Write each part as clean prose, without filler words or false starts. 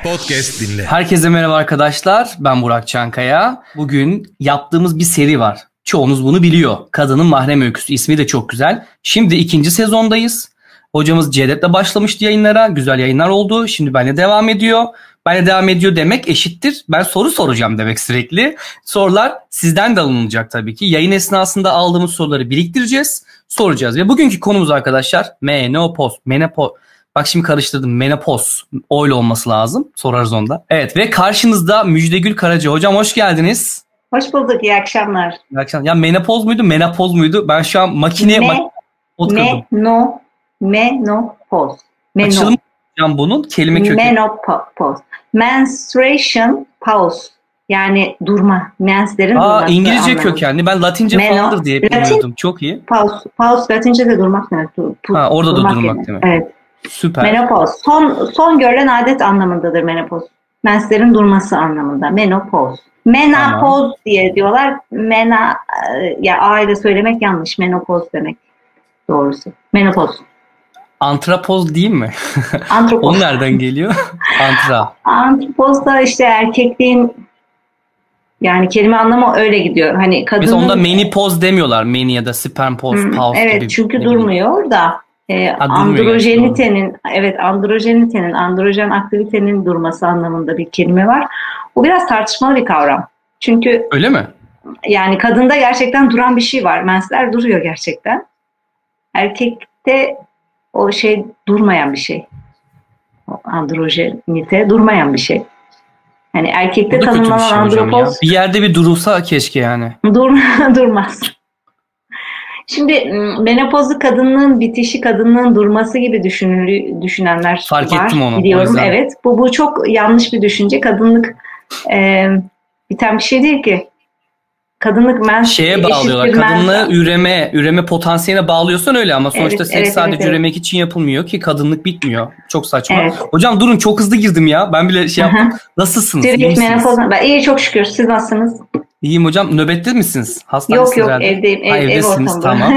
Podcast dinle. Herkese merhaba arkadaşlar. Ben Burak Çankaya. Bugün yaptığımız bir seri var. Çoğunuz bunu biliyor. Kadının Mahrem Öyküsü. İsmi de çok güzel. Şimdi 2. sezondayız. Hocamız Cevdet'le başlamıştı yayınlara. Güzel yayınlar oldu. Şimdi benimle devam ediyor. Benimle devam ediyor demek eşittir. Ben soru soracağım demek sürekli. Sorular sizden de alınacak tabii ki. Yayın esnasında aldığımız soruları biriktireceğiz. Soracağız. Ve bugünkü konumuz arkadaşlar menopoz. Bak şimdi karıştırdım. Menopoz. Öyle olması lazım. Sorarız onda. Evet ve karşınızda Müjdegül Karaca. Hocam hoş geldiniz. Hoş bulduk. İyi akşamlar. İyi akşamlar. Ya menopoz muydu? Menopoz muydu? Ben şu an Menopoz. Açılımı hocam bunun kelime kökeni. Menopoz. Menstruation pause. Yani durma. Menslerin durması. İngilizce kökenli. Ben Latince falandır diye biliyordum. Çok iyi. Pause Latince de durmak demek. Orada da durmak demek. Evet. Süper. Menopoz. Son görülen adet anlamındadır menopoz. Menslerin durması anlamında. Menopoz. Menopoz diye diyorlar. Ya A ile söylemek yanlış. Menopoz demek. Doğrusu. Menopoz. Antrapoz değil mi? Antropoz. O nereden geliyor? Antropoz da işte erkekliğin yani kelime anlamı öyle gidiyor. Hani kadının... Mesela onda menipoz demiyorlar. Meni ya da spermpoz, pause evet, gibi. çünkü durmuyor da androjenitenin, androjen aktivitenin durması anlamında bir kelime var. Bu biraz tartışmalı bir kavram. Çünkü öyle mi? Yani kadında gerçekten duran bir şey var. Mensler duruyor gerçekten. Erkekte o şey durmayan bir şey. O androjenite durmayan bir şey. Yani erkekte tanımlanan andropoz... Bir yerde bir durulsa keşke yani. Durmaz. Şimdi menopozlu kadının bitişi, kadının durması gibi düşünenler var. Fark ettim onu. Biliyorum, evet. Bu çok yanlış bir düşünce. Kadınlık biten bir şey değil ki. Kadınlık şeye bağlıyorlar. Kadınlığı üreme potansiyeline bağlıyorsan öyle ama sonuçta seks sadece üremek için yapılmıyor ki kadınlık bitmiyor. Çok saçma. Evet. Hocam durun, çok hızlı girdim ya. Ben bile yaptım. Nasılsınız? İyi misiniz? Ben iyi, çok şükür. Siz nasılsınız? İyiyim hocam. Nöbette misiniz? Hasta yok mısınız herhalde? Evdeyim. Evdesiniz, tamam.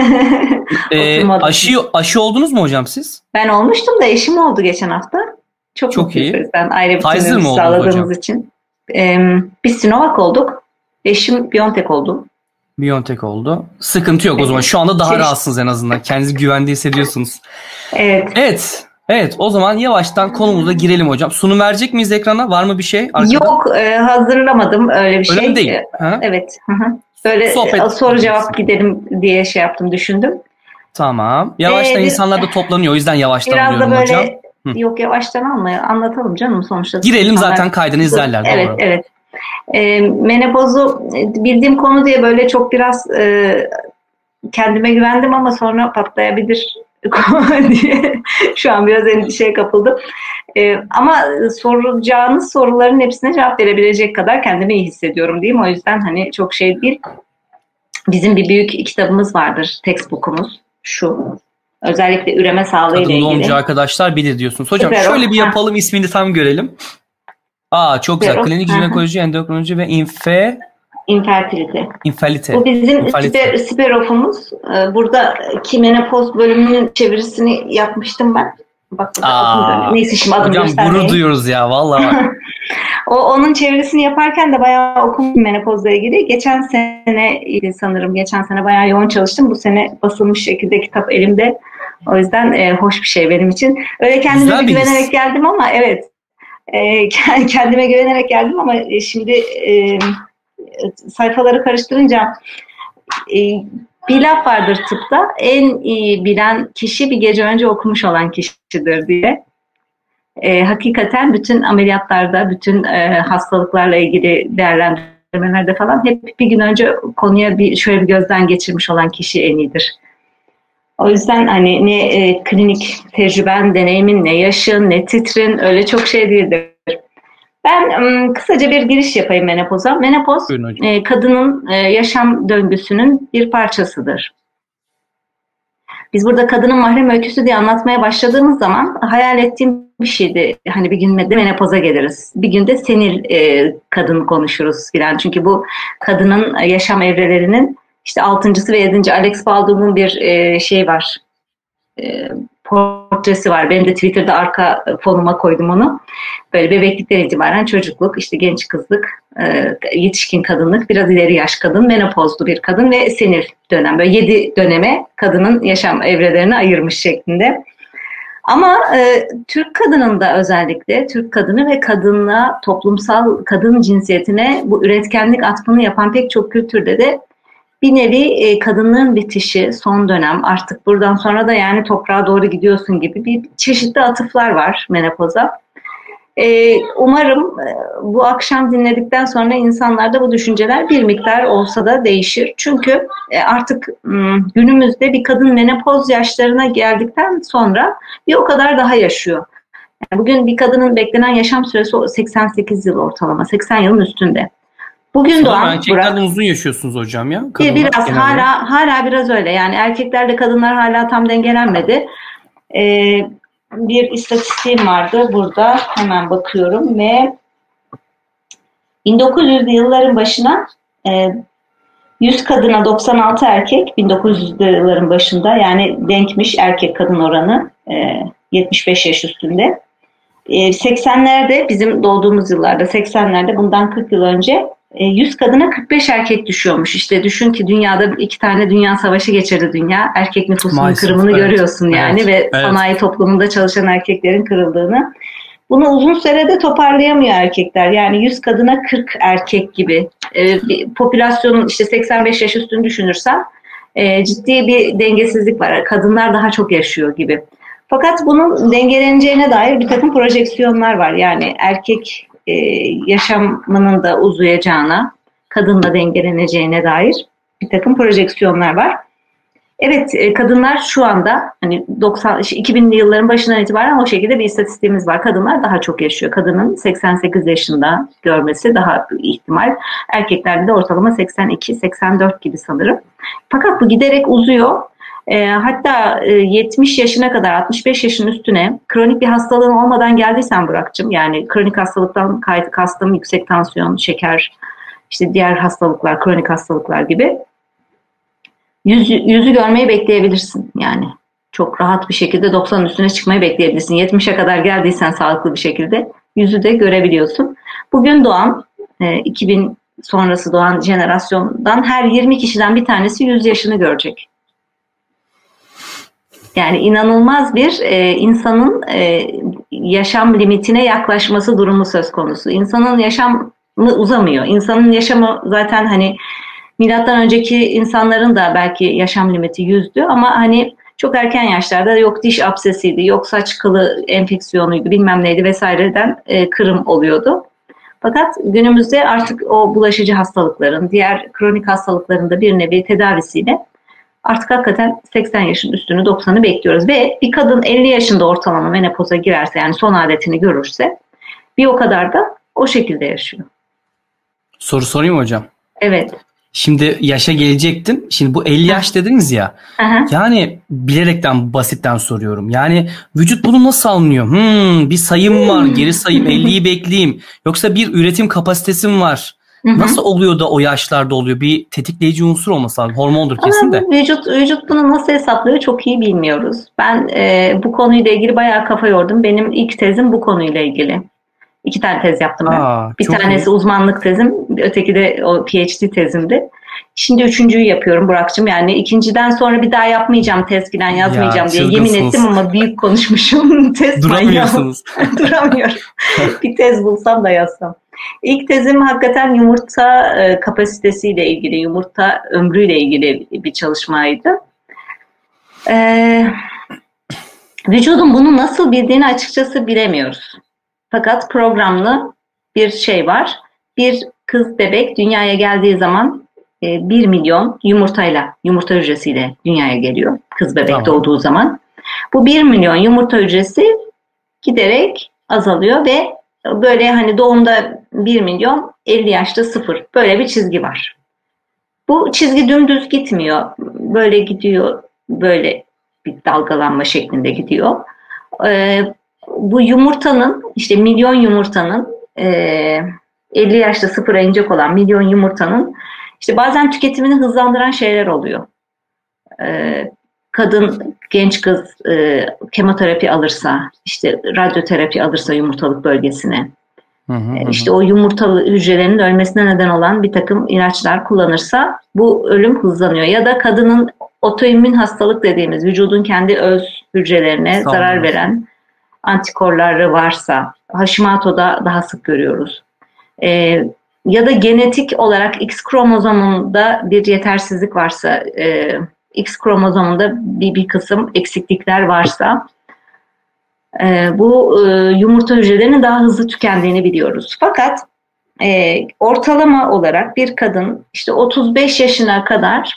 Aşı oldunuz mu hocam siz? Ben olmuştum da eşim oldu geçen hafta. Çok iyi. Ben ayrı bir Pfizer mi oldunuz sağladığımız için. Biz Sinovac olduk. Eşim BioNTech oldu. BioNTech oldu. Sıkıntı yok o zaman. Şu anda daha rahatsınız en azından. Kendinizi güvende hissediyorsunuz. Evet. O zaman yavaştan konumuza girelim hocam. Sunum verecek miyiz ekrana? Var mı bir şey arkada? Yok, hazırlamadım öyle bir şey. Öyle mi değil? Evet. Böyle soru cevap gidelim diye düşündüm. Tamam. Yavaştan insanlar da toplanıyor. O yüzden yavaştan alıyorum hocam. Biraz da böyle yok, yavaştan anlatalım canım sonuçta. Girelim zaten kaydını izlerler. Evet. Menopozu bildiğim konu diye böyle çok biraz kendime güvendim ama sonra patlayabilir diye şu an biraz endişeye kapıldım. Ama soracağınız soruların hepsine cevap verebilecek kadar kendimi iyi hissediyorum diyeyim. O yüzden hani çok şey değil. Bizim bir büyük kitabımız vardır, textbook'umuz şu. Özellikle üreme sağlığı ile ilgili. Kadın doğumcu arkadaşlar bilir diyorsunuz. Hocam şöyle bir yapalım, ismini tam görelim. Çok güzel. Klinik jinekoloji, endokrinoloji ve infertilite. Bu bizim Siperof'umuz. Buradaki menopoz bölümünün çevirisini yapmıştım ben. Neyse şimdi adını hocam göstermeyeyim. Gurur duyuyoruz ya vallahi. Onun çevirisini yaparken de bayağı okudum menopozla ilgili. Geçen sene bayağı yoğun çalıştım. Bu sene basılmış şekilde kitap elimde. O yüzden hoş bir şey benim için. Öyle kendime güvenerek geldim ama evet. Kendime güvenerek geldim ama şimdi sayfaları karıştırınca bir laf vardır tıpta, en iyi bilen kişi bir gece önce okumuş olan kişidir diye. Hakikaten bütün ameliyatlarda, bütün hastalıklarla ilgili değerlendirmelerde falan hep bir gün önce konuya şöyle bir gözden geçirmiş olan kişi en iyidir. O yüzden hani ne klinik tecrüben, deneyimin, ne yaşın, ne titrin öyle çok şey değildir. Ben kısaca bir giriş yapayım menopoza. Menopoz kadının yaşam döngüsünün bir parçasıdır. Biz burada kadının mahrem öyküsü diye anlatmaya başladığımız zaman hayal ettiğim bir şeydi. Hani bir gün de menopoza geliriz. Bir gün de senil kadın konuşuruz filan. Çünkü bu kadının yaşam evrelerinin işte 6.'sı ve 7. Alex Baldwin'in bir şey var. portresi var. Benim de Twitter'da arka fonuma koydum onu. Böyle bebeklikten itibaren çocukluk, işte genç kızlık, yetişkin kadınlık, biraz ileri yaş kadın, menopozlu bir kadın ve senil dönem. Böyle 7 döneme kadının yaşam evrelerini ayırmış şeklinde. Ama Türk kadınında özellikle Türk kadını ve kadınla toplumsal kadın cinsiyetine bu üretkenlik atfını yapan pek çok kültürde de bir nevi kadınlığın bitişi, son dönem, artık buradan sonra da yani toprağa doğru gidiyorsun gibi bir çeşitli atıflar var menopoza. Umarım bu akşam dinledikten sonra insanlarda bu düşünceler bir miktar olsa da değişir. Çünkü artık günümüzde bir kadın menopoz yaşlarına geldikten sonra bir o kadar daha yaşıyor. Yani bugün bir kadının beklenen yaşam süresi 88 yıl ortalama, 80 yılın üstünde. Bugün doğan erkeklerden uzun yaşıyorsunuz hocam ya. Biraz hala biraz öyle. Yani erkeklerle kadınlar hala tam dengelenmedi. Bir istatistiğim vardı burada, hemen bakıyorum ve 1900'lü yılların başına 100 kadına 96 erkek, 1900'lü yılların başında, yani denkmiş erkek kadın oranı 75 yaş üstünde. 80'lerde, bizim doğduğumuz yıllarda, 80'lerde, bundan 40 yıl önce 100 kadına 45 erkek düşüyormuş. İşte düşün ki dünyada 2 tane dünya savaşı geçirdi dünya. Erkek nüfusunun kırımını görüyorsun yani ve sanayi toplumunda çalışan erkeklerin kırıldığını. Bunu uzun sürede toparlayamıyor erkekler. Yani 100 kadına 40 erkek gibi. Popülasyonun işte 85 yaş üstünü düşünürsen ciddi bir dengesizlik var. Kadınlar daha çok yaşıyor gibi. Fakat bunun dengeleneceğine dair bir takım projeksiyonlar var. Yani erkek yaşamının da uzayacağına, kadınla dengeleneceğine dair bir takım projeksiyonlar var. Evet, kadınlar şu anda hani 2000'li yılların başından itibaren o şekilde bir istatistiğimiz var. Kadınlar daha çok yaşıyor. Kadının 88 yaşında görmesi daha ihtimal. Erkeklerde de ortalama 82-84 gibi sanırım. Fakat bu giderek uzuyor. Hatta 70 yaşına kadar, 65 yaşın üstüne kronik bir hastalığın olmadan geldiysen Burak'cığım, yani kronik hastalıktan kastım yüksek tansiyon, şeker, işte diğer hastalıklar, kronik hastalıklar gibi yüzü görmeyi bekleyebilirsin. Yani çok rahat bir şekilde 90'ın üstüne çıkmayı bekleyebilirsin. 70'e kadar geldiysen sağlıklı bir şekilde yüzü de görebiliyorsun. Bugün doğan 2000 sonrası doğan jenerasyondan her 20 kişiden bir tanesi 100 yaşını görecek. Yani inanılmaz bir insanın yaşam limitine yaklaşması durumu söz konusu. İnsanın yaşamı uzamıyor. İnsanın yaşamı zaten hani milattan önceki insanların da belki yaşam limiti 100'dü ama hani çok erken yaşlarda yok diş absesiydi, yok saç kılı enfeksiyonuydu, bilmem neydi vesaireden kırım oluyordu. Fakat günümüzde artık o bulaşıcı hastalıkların, diğer kronik hastalıkların da bir nevi tedavisiyle artık hakikaten 80 yaşın üstünü, 90'ı bekliyoruz. Ve bir kadın 50 yaşında ortalama menopoza girerse, yani son adetini görürse, bir o kadar da o şekilde yaşıyor. Soru sorayım hocam. Evet. Şimdi yaşa gelecektim. Şimdi bu 50 yaş dediniz ya. Aha. Yani bilerekten basitten soruyorum. Yani vücut bunu nasıl anlıyor? Bir sayım var, geri sayım, 50'yi bekleyeyim. Yoksa bir üretim kapasitesim var. Nasıl oluyor da o yaşlarda oluyor? Bir tetikleyici unsur olması lazım. Hormondur kesin de. Vücut bunu nasıl hesaplıyor çok iyi bilmiyoruz. Ben bu konuyla ilgili bayağı kafa yordum. Benim ilk tezim bu konuyla ilgili. 2 tane tez yaptım ben. Bir tanesi uzmanlık tezim, öteki de o PhD tezimdi. Şimdi 3.'yü yapıyorum Burak'cığım. Yani 2.'den sonra bir daha yapmayacağım, tez falan yazmayacağım diye yemin ettim ama büyük konuşmuşum. Tez duramıyorsunuz. Duramıyorum. Bir tez bulsam da yazsam. İlk tezim hakikaten yumurta kapasitesiyle ilgili, yumurta ömrüyle ilgili bir çalışmaydı. Vücudun bunu nasıl bildiğini açıkçası bilemiyoruz. Fakat programlı bir şey var. Bir kız bebek dünyaya geldiği zaman 1 milyon yumurta hücresiyle dünyaya geliyor. Kız bebek doğduğu zaman. Bu 1 milyon yumurta hücresi giderek azalıyor ve böyle hani doğumda 1 milyon, 50 yaşta 0. Böyle bir çizgi var. Bu çizgi dümdüz gitmiyor. Böyle gidiyor, böyle bir dalgalanma şeklinde gidiyor. Bu yumurtanın, işte milyon yumurtanın 50 yaşta 0'a inecek olan milyon yumurtanın işte bazen tüketimini hızlandıran şeyler oluyor. kadın, genç kız kemoterapi alırsa, işte radyoterapi alırsa yumurtalık bölgesine, işte o yumurtalı hücrelerinin ölmesine neden olan bir takım ilaçlar kullanırsa bu ölüm hızlanıyor. Ya da kadının otoimmün hastalık dediğimiz vücudun kendi öz hücrelerine zarar veren antikorları varsa, Hashimoto'da daha sık görüyoruz. Ya da genetik olarak X kromozomunda bir yetersizlik varsa, X kromozomunda bir kısım eksiklikler varsa bu yumurta hücrelerinin daha hızlı tükendiğini biliyoruz. Fakat ortalama olarak bir kadın işte 35 yaşına kadar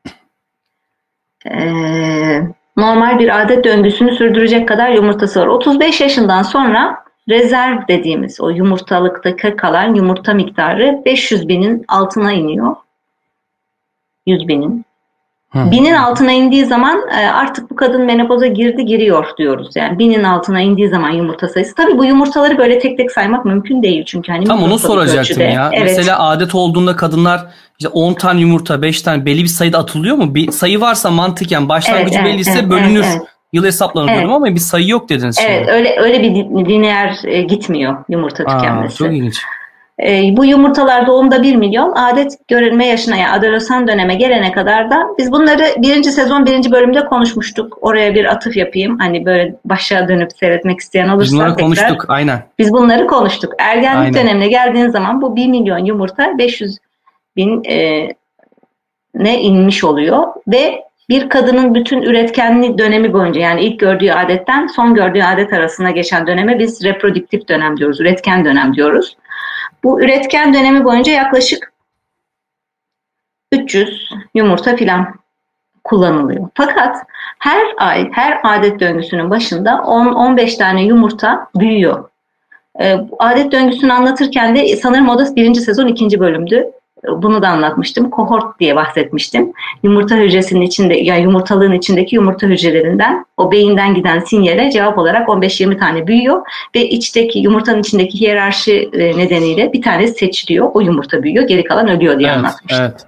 normal bir adet döngüsünü sürdürecek kadar yumurtası var. 35 yaşından sonra rezerv dediğimiz o yumurtalıktaki kalan yumurta miktarı 500 binin altına iniyor. 100 binin. Binin altına indiği zaman artık bu kadın menopoza giriyor diyoruz. Yani binin altına indiği zaman yumurta sayısı. Tabii bu yumurtaları böyle tek tek saymak mümkün değil çünkü hani tam onu soracaktım ölçüde. Ya. Evet. Mesela adet olduğunda kadınlar işte 10 tane yumurta, 5 tane belli bir sayıda atılıyor mu? Bir sayı varsa mantıken başlangıcı belliyse bölünür. Evet. Yıl hesaplanır diyorum ama bir sayı yok dediniz. Evet, şimdi. öyle bir lineer gitmiyor yumurta tükenmesi. Çok ilginç. Bu yumurtalar doğumda 1 milyon, adet görülme yaşına yani adolesan döneme gelene kadar da biz bunları 1. sezon 1. bölümde konuşmuştuk. Oraya bir atıf yapayım. Hani böyle başa dönüp seyretmek isteyen olursa biz bunları konuştuk aynen. Biz bunları konuştuk. Ergenlik dönemine geldiğiniz zaman bu 1 milyon yumurta 500 bin ne inmiş oluyor ve bir kadının bütün üretkenlik dönemi boyunca yani ilk gördüğü adetten son gördüğü adet arasında geçen döneme biz reprodüktif dönem diyoruz, üretken dönem diyoruz. Bu üretken dönemi boyunca yaklaşık 300 yumurta filan kullanılıyor. Fakat her ay, her adet döngüsünün başında 10-15 tane yumurta büyüyor. Adet döngüsünü anlatırken de sanırım o da 1. sezon 2. bölümdü. Bunu da anlatmıştım. Kohort diye bahsetmiştim. Yumurta hücresinin içinde, yani yumurtalığın içindeki yumurta hücrelerinden, o beyinden giden sinyale cevap olarak 15-20 tane büyüyor ve yumurtanın içindeki hiyerarşi nedeniyle bir tanesi seçiliyor. O yumurta büyüyor, geri kalan ölüyor diye anlatmıştım. Evet.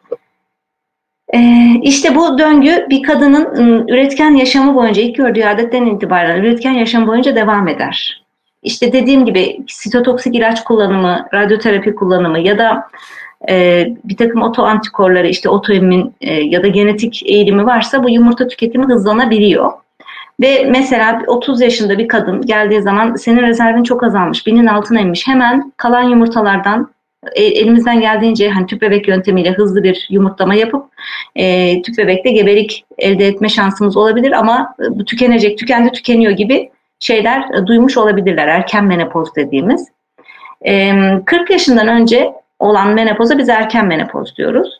İşte bu döngü bir kadının üretken yaşamı boyunca, ilk gördüğü adetten itibaren üretken yaşamı boyunca devam eder. İşte dediğim gibi sitotoksik ilaç kullanımı, radyoterapi kullanımı ya da bir takım otoantikorları, işte otoimmün ya da genetik eğilimi varsa bu yumurta tüketimi hızlanabiliyor. Ve mesela 30 yaşında bir kadın geldiği zaman senin rezervin çok azalmış, binin altına inmiş. Hemen kalan yumurtalardan elimizden geldiğince hani tüp bebek yöntemiyle hızlı bir yumurtlama yapıp tüp bebekte gebelik elde etme şansımız olabilir ama bu tükeniyor gibi şeyler duymuş olabilirler. Erken menopoz dediğimiz. 40 yaşından önce olan menopoza biz erken menopoz diyoruz.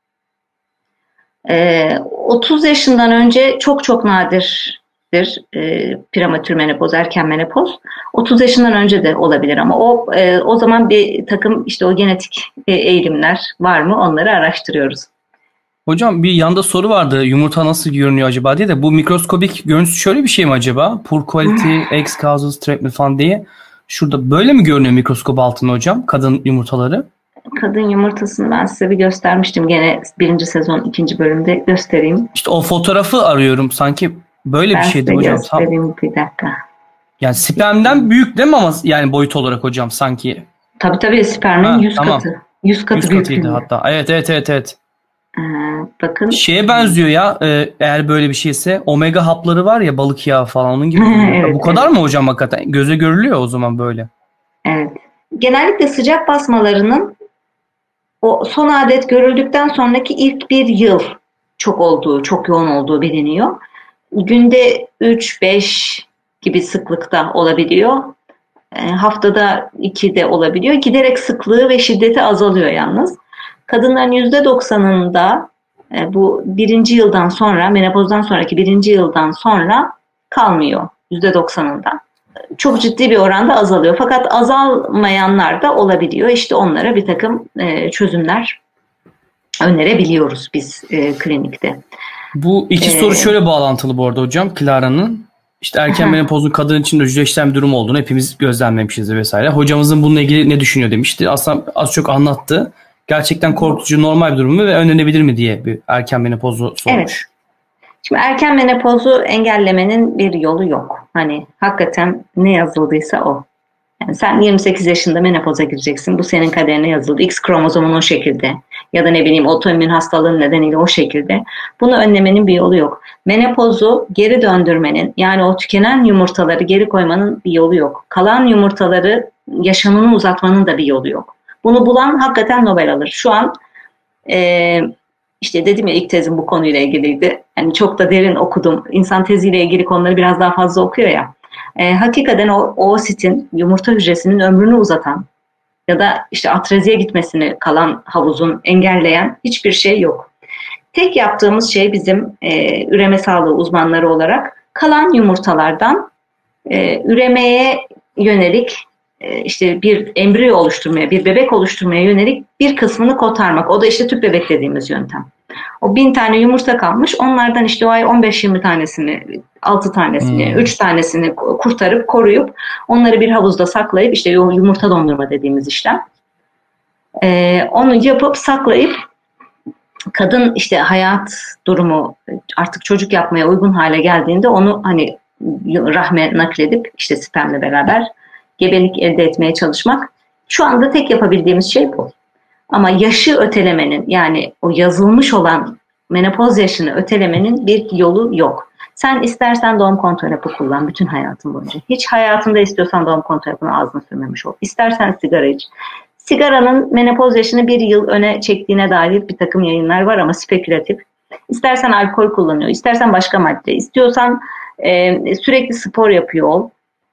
30 yaşından önce çok nadirdir prematür menopoz, erken menopoz. 30 yaşından önce de olabilir ama o zaman bir takım işte o genetik eğilimler var mı onları araştırıyoruz. Hocam bir yanda soru vardı. Yumurta nasıl görünüyor acaba diye de bu mikroskobik görüntüsü şöyle bir şey mi acaba? Poor quality eggs causes treatment falan diye. Şurada böyle mi görünüyor mikroskop altında hocam kadın yumurtaları? Kadın yumurtasını ben size bir göstermiştim. Gene 1. sezon 2. bölümde göstereyim. İşte o fotoğrafı arıyorum. Sanki böyle bir şeydi hocam. Ben size göstereyim bir dakika. Yani spermden büyük değil mi ama yani boyut olarak hocam sanki? Tabii spermin 100 tamam. katı. 100 katı katıydı hatta. Evet. Bakın. Şeye benziyor ya eğer böyle bir şeyse omega hapları var ya balık yağı falan onun gibi. Evet, bu kadar mı hocam hakikaten? Göze görülüyor o zaman böyle. Evet. Genellikle sıcak basmalarının o son adet görüldükten sonraki ilk 1 yıl çok yoğun olduğu biliniyor. Günde 3-5 gibi sıklıkta olabiliyor. Haftada 2 de olabiliyor. Giderek sıklığı ve şiddeti azalıyor yalnız. Kadınların %90'ında bu 1. yıldan sonra, menopozdan sonraki 1. yıldan sonra kalmıyor. %90'ında. Çok ciddi bir oranda azalıyor. Fakat azalmayanlar da olabiliyor. İşte onlara bir takım çözümler önerebiliyoruz biz klinikte. Bu iki soru şöyle bağlantılı bu arada hocam. Clara'nın işte erken menopozun kadın için hücre durumu olduğunu hepimiz gözlemlemişiz vesaire. Hocamızın bununla ilgili ne düşünüyor demişti. Aslında az çok anlattı. Gerçekten korkutucu normal bir durum mu ve önlenebilir mi diye bir erken menopozu sormuş. Şimdi erken menopozu engellemenin bir yolu yok. Hani hakikaten ne yazıldıysa o. Yani sen 28 yaşında menopoza gireceksin. Bu senin kaderine yazıldı. X kromozomun o şekilde. Ya da ne bileyim otoimmün hastalığın nedeniyle o şekilde. Bunu önlemenin bir yolu yok. Menopozu geri döndürmenin, yani o tükenen yumurtaları geri koymanın bir yolu yok. Kalan yumurtaları yaşamını uzatmanın da bir yolu yok. Bunu bulan hakikaten Nobel alır. Şu an işte dedim ya, ilk tezim bu konuyla ilgiliydi. Yani çok da derin okudum. İnsan teziyle ilgili konuları biraz daha fazla okuyor ya. Hakikaten o oositin, yumurta hücresinin ömrünü uzatan ya da işte atreziye gitmesini kalan havuzun engelleyen hiçbir şey yok. Tek yaptığımız şey bizim üreme sağlığı uzmanları olarak kalan yumurtalardan üremeye yönelik işte bir embriyo oluşturmaya, bir bebek oluşturmaya yönelik bir kısmını kotarmak. O da işte tüp bebek dediğimiz yöntem. O 1000 tane yumurta kalmış. Onlardan işte o ay 15-20 tanesini, 6 tanesini, 3 tanesini kurtarıp koruyup onları bir havuzda saklayıp işte yumurta dondurma dediğimiz işlem. Onu yapıp saklayıp kadın işte hayat durumu artık çocuk yapmaya uygun hale geldiğinde onu hani rahme nakledip işte spermle beraber gebelik elde etmeye çalışmak. Şu anda tek yapabildiğimiz şey bu. Ama yaşı ötelemenin, yani o yazılmış olan menopoz yaşını ötelemenin bir yolu yok. Sen istersen doğum kontrol hapı kullan bütün hayatın boyunca. Hiç hayatında istiyorsan doğum kontrol hapını ağzına sürmemiş ol. İstersen sigara iç. Sigaranın menopoz yaşını 1 yıl öne çektiğine dair bir takım yayınlar var ama spekülatif. İstersen alkol kullanıyor, istersen başka madde, istiyorsan sürekli spor yapıyor ol.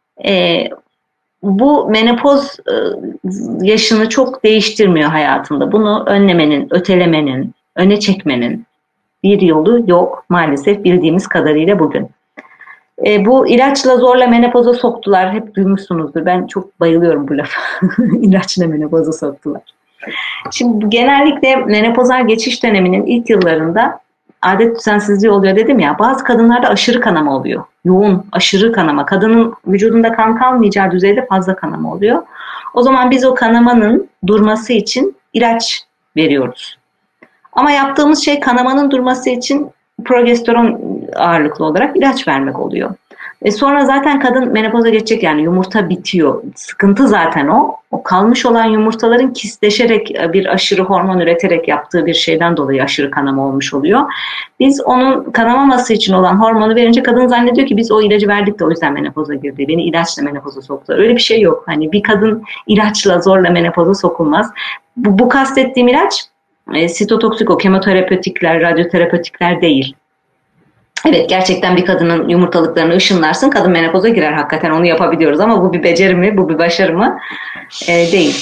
Bu menopoz yaşını çok değiştirmiyor hayatında. Bunu önlemenin, ötelemenin, öne çekmenin bir yolu yok maalesef bildiğimiz kadarıyla bugün. Bu ilaçla zorla menopoza soktular. Hep duymuşsunuzdur. Ben çok bayılıyorum bu lafa. İlaçla menopoza soktular. Şimdi genellikle menopozal geçiş döneminin ilk yıllarında adet düzensizliği oluyor dedim ya. Bazı kadınlarda aşırı kanama oluyor. Yoğun, aşırı kanama. Kadının vücudunda kan kalmayacağı düzeyde fazla kanama oluyor. O zaman biz o kanamanın durması için ilaç veriyoruz. Ama yaptığımız şey kanamanın durması için progesteron ağırlıklı olarak ilaç vermek oluyor. Sonra zaten kadın menopoza geçecek, yani yumurta bitiyor. Sıkıntı zaten o. O kalmış olan yumurtaların kistleşerek bir aşırı hormon üreterek yaptığı bir şeyden dolayı aşırı kanama olmuş oluyor. Biz onun kanamaması için olan hormonu verince kadın zannediyor ki biz o ilacı verdik de o yüzden menopoza girdi. Beni ilaçla menopoza soktular. Öyle bir şey yok. Hani bir kadın ilaçla zorla menopoza sokulmaz. Bu kastettiğim ilaç sitotoksiko, kemoterapötikler, radyoterapötikler değil. Evet, gerçekten bir kadının yumurtalıklarını ışınlarsın, kadın menopoza girer, hakikaten onu yapabiliyoruz ama bu bir beceri mi, bu bir başarı mı? Değil.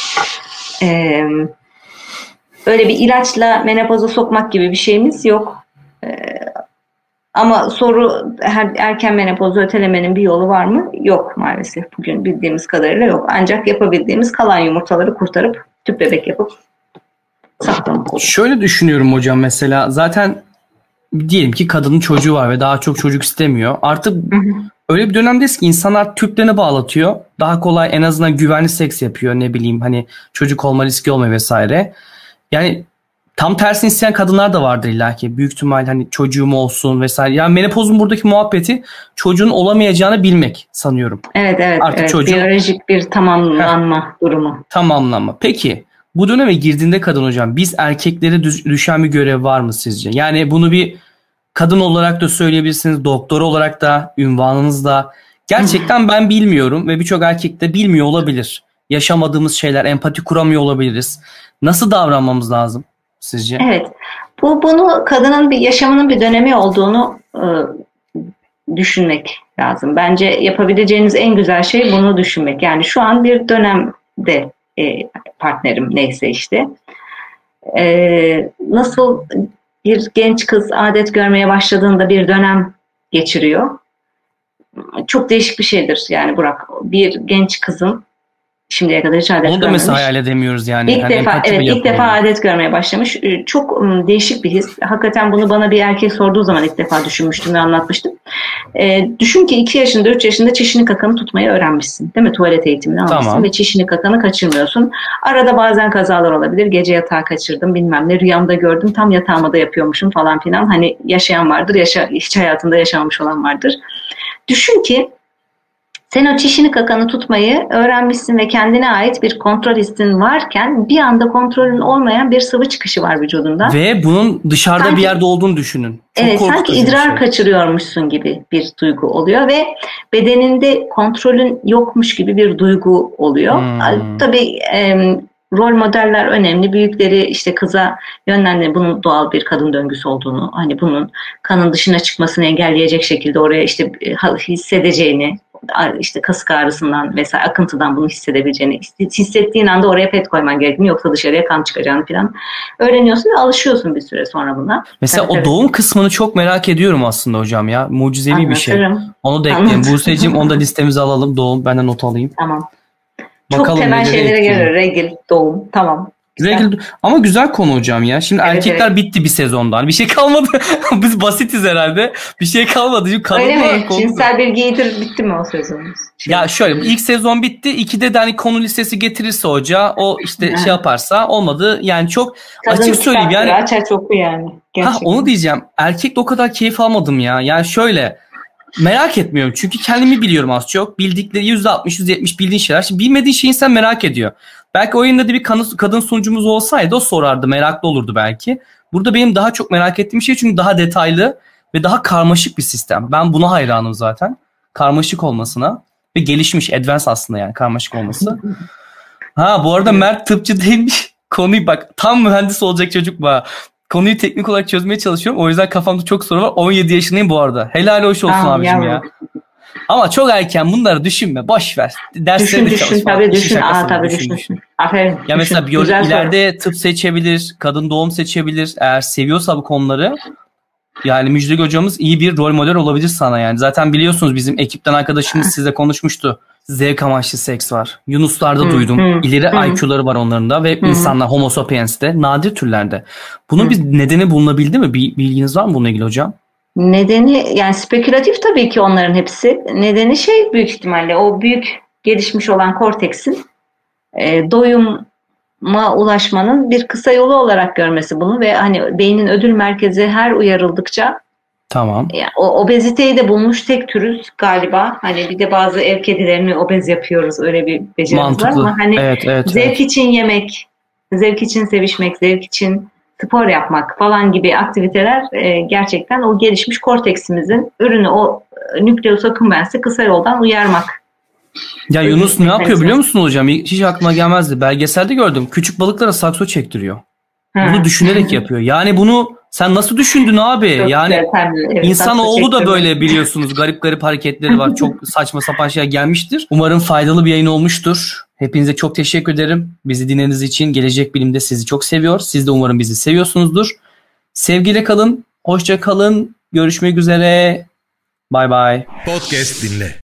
Öyle bir ilaçla menopoza sokmak gibi bir şeyimiz yok. Ama soru erken menopozu ötelemenin bir yolu var mı? Yok maalesef, bugün bildiğimiz kadarıyla yok. Ancak yapabildiğimiz kalan yumurtaları kurtarıp tüp bebek yapıp saklamak olur. Şöyle düşünüyorum hocam, mesela zaten diyelim ki kadının çocuğu var ve daha çok çocuk istemiyor. Artık öyle bir dönemdeyiz ki insanlar tüplerini bağlatıyor. Daha kolay, en azından güvenli seks yapıyor, ne bileyim hani çocuk olma riski olmuyor vesaire. Yani tam tersini isteyen kadınlar da vardır illaki. Büyük ihtimal hani çocuğum olsun vesaire. Yani menopozun buradaki muhabbeti çocuğun olamayacağını bilmek sanıyorum. Evet. Artık evet. çocuğun... Biyolojik bir tamamlanma durumu. Tamamlanma. Peki bu döneme girdiğinde kadın hocam, biz erkeklere düşen bir görev var mı sizce? Yani bunu bir kadın olarak da söyleyebilirsiniz, doktor olarak da, ünvanınızda. Gerçekten ben bilmiyorum ve birçok erkek de bilmiyor olabilir. Yaşamadığımız şeyler, empati kuramıyor olabiliriz. Nasıl davranmamız lazım sizce? Evet. Bunu kadının bir yaşamının bir dönemi olduğunu düşünmek lazım. Bence yapabileceğiniz en güzel şey bunu düşünmek. Yani şu an bir dönemde partnerim neyse işte. Nasıl bir genç kız adet görmeye başladığında bir dönem geçiriyor. Çok değişik bir şeydir yani Burak. Bir genç kızın Şimdiye kadar hiç adet görmemiş. Onu da mesela hayal edemiyoruz yani. İlk defa adet görmeye başlamış. Çok değişik bir his. Hakikaten bunu bana bir erkek sorduğu zaman ilk defa düşünmüştüm ve anlatmıştım. Düşün ki 2 yaşında 3 yaşında çişini kakanı tutmayı öğrenmişsin. Değil mi? Tuvalet eğitimini almışsın ve çişini kakanı kaçırmıyorsun. Arada bazen kazalar olabilir. Gece yatağı kaçırdım bilmem ne. Rüyamda gördüm. Tam yatağıma da yapıyormuşum falan filan. Hani yaşayan vardır. Hiç hayatında yaşamamış olan vardır. Düşün ki sen o çişini kakanı tutmayı öğrenmişsin ve kendine ait bir kontrol hissin varken bir anda kontrolün olmayan bir sıvı çıkışı var vücudunda. Ve bunun dışarıda bir yerde olduğunu düşünün. Çok sanki idrar kaçırıyormuşsun gibi bir duygu oluyor ve bedeninde kontrolün yokmuş gibi bir duygu oluyor. Tabii rol modeller önemli. Büyükleri işte kıza yönlendirir. Bunun doğal bir kadın döngüsü olduğunu, hani bunun kanın dışına çıkmasını engelleyecek şekilde oraya işte hissedeceğini, işte kasık ağrısından vesaire akıntıdan bunu hissedebileceğini, hissettiğin anda oraya pet koyman gerektiğini, yoksa dışarıya kan çıkacağını falan öğreniyorsun ve alışıyorsun bir süre sonra buna. Mesela o doğum kısmını çok merak ediyorum aslında hocam ya. Mucizevi bir şey. Onu da ekleyelim. Buse'cim onu da listemize alalım. Doğum, ben de not alayım. Tamam. Bakalım, çok temel şeylere gelir. Regl, doğum. Tamam. Regl, ama güzel konu hocam ya. Şimdi evet, erkekler bitti bir sezondan. Bir şey kalmadı. Biz basitiz herhalde. Bir şey kalmadı. Öyle mi? Cinsel bilgi iyidir. Bitti mi o sezonumuz? Ya şöyle, ilk sezon bitti. 2'de de hani konu listesi getirirse hoca, o işte şey yaparsa, olmadı. Yani çok kadın açık söyleyeyim yani. Açar çok yani. Gerçekten. Onu diyeceğim. Erkekle o kadar keyif almadım ya. Yani şöyle, merak etmiyorum. Çünkü kendimi biliyorum az çok. Bildikleri %60, %70 bildiğin şeyler. Şimdi bilmediğin şeyi insan merak ediyor. Belki oyunda da bir kadın sunucumuz olsaydı o sorardı. Meraklı olurdu belki. Burada benim daha çok merak ettiğim şey, çünkü daha detaylı ve daha karmaşık bir sistem. Ben buna hayranım zaten. Karmaşık olmasına ve gelişmiş, advanced aslında yani karmaşık olması. Bu arada Mert tıpçı değilmiş. Konuyu bak, tam mühendis olacak çocuk bu. Konuyu teknik olarak çözmeye çalışıyorum. O yüzden kafamda çok soru var. 17 yaşındayım bu arada. Helal hoş olsun abicim ya. Ama çok erken, bunları düşünme. Boş ver. Derslerinde düşün. Tabii düşün. Aferin. Ya mesela ileride tıp seçebilir, kadın doğum seçebilir. Eğer seviyorsa bu konuları, yani Müjde hocamız iyi bir rol model olabilir sana yani. Zaten biliyorsunuz bizim ekipten arkadaşımız sizle konuşmuştu. Zevk amaçlı seks var. Yunuslarda duydum. İleri IQ'ları var onların da ve insanlar Homo sapiens'te nadir türlerde. Bunun bir nedeni bulunabildi mi? Bir bilginiz var mı bununla ilgili hocam? Nedeni yani spekülatif tabii ki onların hepsi. Nedeni büyük ihtimalle o büyük gelişmiş olan korteksin doyuma ulaşmanın bir kısa yolu olarak görmesi bunu ve hani beynin ödül merkezi her uyarıldıkça tamam. Yani o obeziteyi de bulmuş tek türüz galiba. Hani bir de bazı ev kedilerini obez yapıyoruz. Öyle bir becerimiz var ama hani zevk için yemek, zevk için sevişmek, zevk için spor yapmak falan gibi aktiviteler gerçekten o gelişmiş korteksimizin ürünü, o nükleus accumbens'i kısa yoldan uyarmak. Ya Yunus ne yapıyor biliyor musun hocam? Hiç aklıma gelmezdi. Belgeselde gördüm. Küçük balıklara sakso çektiriyor. Bunu düşünerek yapıyor. Yani bunu sen nasıl düşündün abi? Çok yani evet, insanoğlu da böyle, biliyorsunuz, garip hareketleri var. Çok saçma sapan şeyler gelmiştir. Umarım faydalı bir yayın olmuştur. Hepinize çok teşekkür ederim. Bizi dinlediğiniz için. Gelecek Bilim'de sizi çok seviyor. Siz de umarım bizi seviyorsunuzdur. Sevgiyle kalın. Hoşça kalın. Görüşmek üzere. Bye bye. Podcast dinle.